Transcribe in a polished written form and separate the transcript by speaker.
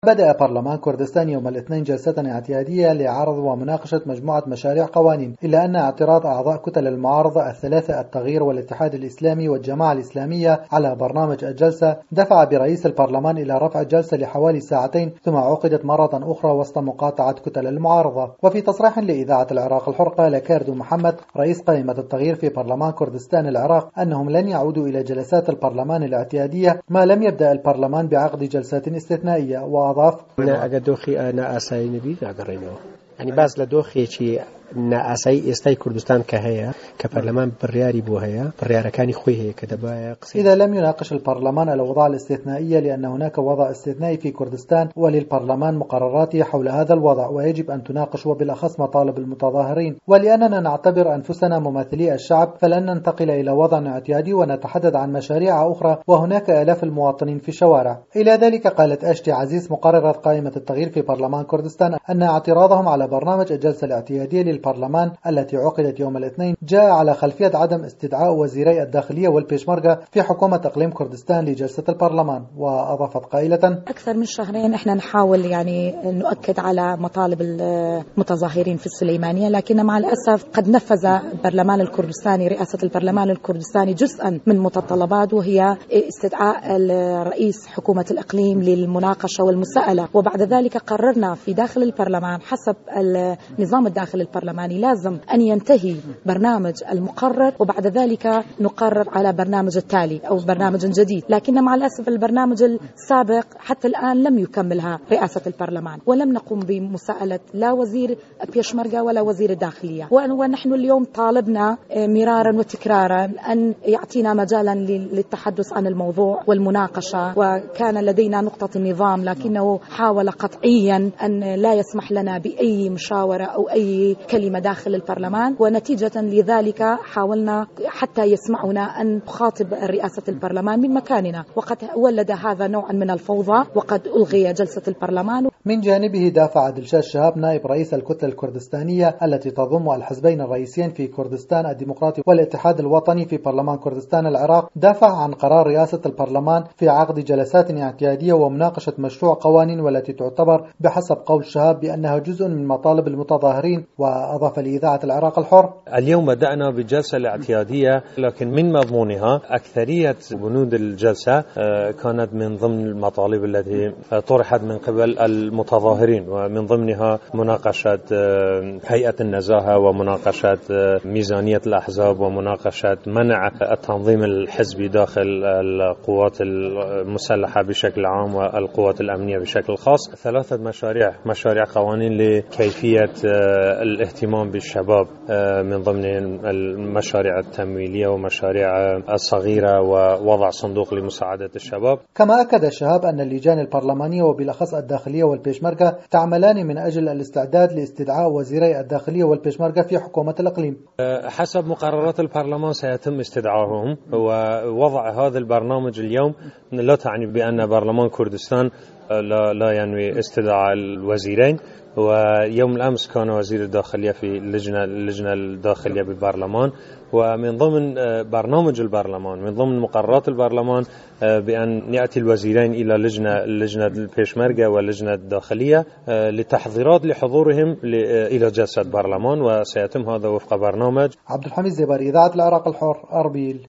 Speaker 1: بدأ برلمان كردستان يوم الاثنين جلسة اعتيادية لعرض ومناقشة مجموعة مشاريع قوانين، إلا أن اعتراض أعضاء كتل المعارضة الثلاثة التغيير والاتحاد الإسلامي والجماعة الإسلامية على برنامج الجلسة دفع برئيس البرلمان إلى رفع الجلسة لحوالي ساعتين، ثم عقدت مرة أخرى وسط مقاطعة كتل المعارضة. وفي تصريح لإذاعة العراق الحر قال كاردو محمد رئيس قائمة التغيير في برلمان كردستان العراق أنهم لن يعودوا إلى جلسات البرلمان الاعتيادية ما لم يبدأ البرلمان بعقد جلسات استثنائية. وأضاف:
Speaker 2: أنا أساي نبي يعني باز لدوخي شيء ناسي استي كردستان كهيا كبرلمان برياري بوهيا برياركاني خويه كدبايا.
Speaker 1: إذا لم يناقش البرلمان الأوضاع الاستثنائية لأن هناك وضع استثنائي في كردستان وللبرلمان مقرراته حول هذا الوضع، ويجب أن تناقش وبالأخص مطالب المتظاهرين، ولأننا نعتبر أنفسنا ممثلي الشعب فلن ننتقل إلى وضع اعتيادي ونتحدث عن مشاريع أخرى وهناك آلاف المواطنين في الشوارع. إلى ذلك قالت أشتي عزيز مقررة قائمة التغيير في برلمان كردستان أن اعتراضهم على برنامج الجلسة الاعتيادية للبرلمان التي عقدت يوم الاثنين جاء على خلفية عدم استدعاء وزيري الداخلية والبيشمركة في حكومة إقليم كردستان لجلسة البرلمان. وأضافت قائلة:
Speaker 3: أكثر من شهرين احنا نحاول نؤكد على مطالب المتظاهرين في السليمانية، لكن مع الأسف قد نفذ البرلمان الكردستاني رئاسة البرلمان الكردستاني جزءا من متطلبات، وهي استدعاء رئيس حكومة الإقليم للمناقشة والمساءلة. وبعد ذلك قررنا في داخل البرلمان حسب النظام الداخلي البرلماني لازم أن ينتهي برنامج المقرر وبعد ذلك نقرر على برنامج التالي أو برنامج جديد، لكن مع الأسف البرنامج السابق حتى الآن لم يكملها رئاسة البرلمان، ولم نقوم بمساءلة لا وزير بيشمركة ولا وزير الداخلية. ونحن اليوم طالبنا مرارا وتكرارا أن يعطينا مجالا للتحدث عن الموضوع والمناقشة، وكان لدينا نقطة النظام لكنه حاول قطعيا أن لا يسمح لنا بأي مشاورة أو أي كلمة داخل البرلمان، ونتيجة لذلك حاولنا حتى يسمعنا أن نخاطب رئاسة البرلمان من مكاننا، وقد ولد هذا نوعا من الفوضى وقد ألغي جلسة البرلمان.
Speaker 1: من جانبه دافع دلشاد شهاب نائب رئيس الكتلة الكردستانية التي تضم الحزبين الرئيسيين في كردستان الديمقراطي والاتحاد الوطني في برلمان كردستان العراق، دافع عن قرار رئاسة البرلمان في عقد جلسات اعتيادية ومناقشة مشروع قوانين والتي تعتبر بحسب قول شهاب بأنها جزء من مطالب المتظاهرين. وأضاف لإذاعة العراق الحر:
Speaker 4: اليوم بدأنا بالجلسة الاعتيادية، لكن من مضمونها أكثرية بنود الجلسة كانت من ضمن المطالب التي طرحت من قبل المتظاهرين، ومن ضمنها مناقشة هيئة النزاهة ومناقشة ميزانية الأحزاب ومناقشة منع التنظيم الحزبي داخل القوات المسلحة بشكل عام والقوات الأمنية بشكل خاص. ثلاثة مشاريع قوانين لكيفية الاهتمام بالشباب من ضمن المشاريع التمويلية ومشاريع الصغيرة ووضع صندوق لمساعدة الشباب.
Speaker 1: كما أكد الشهاب أن اللجان البرلمانية وبالأخص الداخلية والبيشمركة تعملان من أجل الاستعداد لاستدعاء وزيري الداخلية والبيشمركة في حكومة الإقليم.
Speaker 4: حسب مقررات البرلمان سيتم استدعائهم، ووضع هذا البرنامج اليوم لا تعني بأن برلمان كردستان لا ينوي استدعاء الوزيرين. ويوم الأمس كان وزير الداخلية في اللجنة الداخلية بالبرلمان، ومن ضمن برنامج البرلمان من ضمن مقررات البرلمان بأن يأتي الوزيرين إلى لجنة البيشمركة واللجنة الداخلية لتحضيرات لحضورهم إلى جلسة برلمان، وسيتم هذا وفق برنامج.
Speaker 1: عبد الحميد زباري، إذاعة العراق الحر، أربيل.